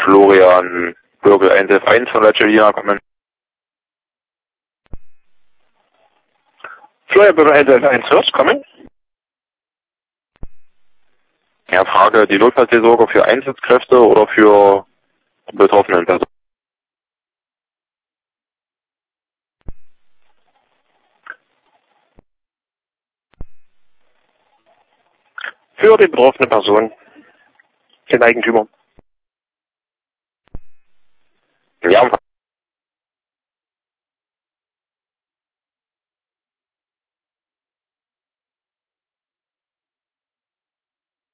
Florian Bürgel 1F1 von der Celina kommen. Florian Bürgel 1F1 First kommen. Ja, Frage, die Notfallseelsorge für Einsatzkräfte oder für betroffenen Personen? Für die betroffene Person, den Eigentümer. Ja,